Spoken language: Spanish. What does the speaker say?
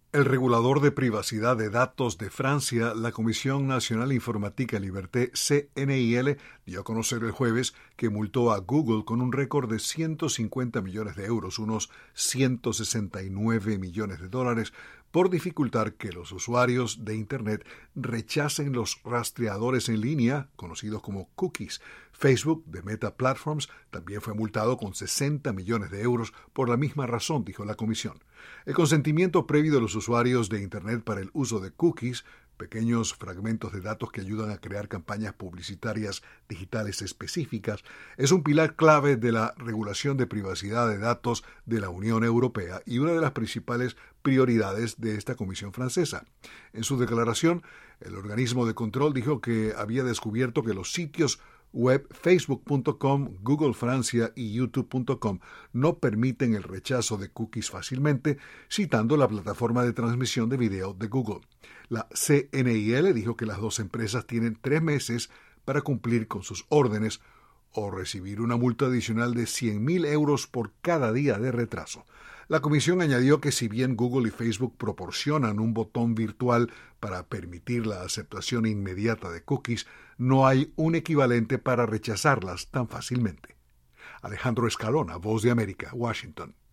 El regulador de privacidad de datos de Francia, la Comisión Nacional Informatique et Liberté, CNIL, dio a conocer el jueves que multó a Google con un récord de 150 millones de euros, unos 169 millones de dólares, por dificultar que los usuarios de Internet rechacen los rastreadores en línea, conocidos como cookies. Facebook, de Meta Platforms, también fue multado con 60 millones de euros por la misma razón, dijo la comisión. El consentimiento previo de los usuarios de Internet para el uso de cookies, pequeños fragmentos de datos que ayudan a crear campañas publicitarias digitales específicas, es un pilar clave de la regulación de privacidad de datos de la Unión Europea y una de las principales prioridades de esta comisión francesa. En su declaración, el organismo de control dijo que había descubierto que los sitios web facebook.com, Google Francia y youtube.com no permiten el rechazo de cookies fácilmente, citando la plataforma de transmisión de video de Google. La CNIL dijo que las dos empresas tienen 3 meses para cumplir con sus órdenes o recibir una multa adicional de 100.000 euros por cada día de retraso. La comisión añadió que si bien Google y Facebook proporcionan un botón virtual para permitir la aceptación inmediata de cookies, no hay un equivalente para rechazarlas tan fácilmente. Alejandro Escalona, Voz de América, Washington.